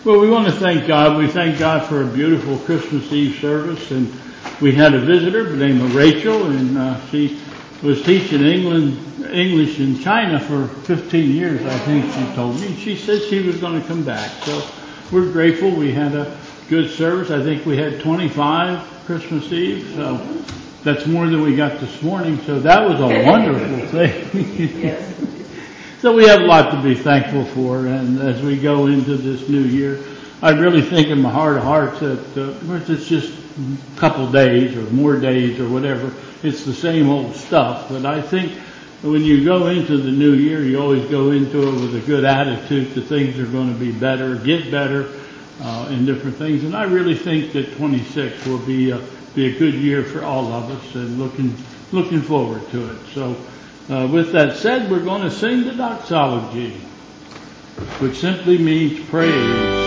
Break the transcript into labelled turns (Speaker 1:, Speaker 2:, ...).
Speaker 1: Well, we want to thank God. We thank God for a beautiful Christmas Eve service, and we had a visitor by the name of Rachel, and she was teaching English in China for 15 years, I think she told me. She said she was going to come back. So we're grateful. We had a good service. I think we had 25 Christmas Eve, so that's more than we got this morning. So that was a wonderful thing. So we have a lot to be thankful for, and as we go into this new year, I really think in my heart of hearts that it's just a couple days or more days or whatever, it's the same old stuff. But I think when you go into the new year, you always go into it with a good attitude that things are going to be better, get better, in different things. And I really think that 26 will be a good year for all of us, and looking forward to it. So. With that said, we're going to sing the doxology, which simply means praise.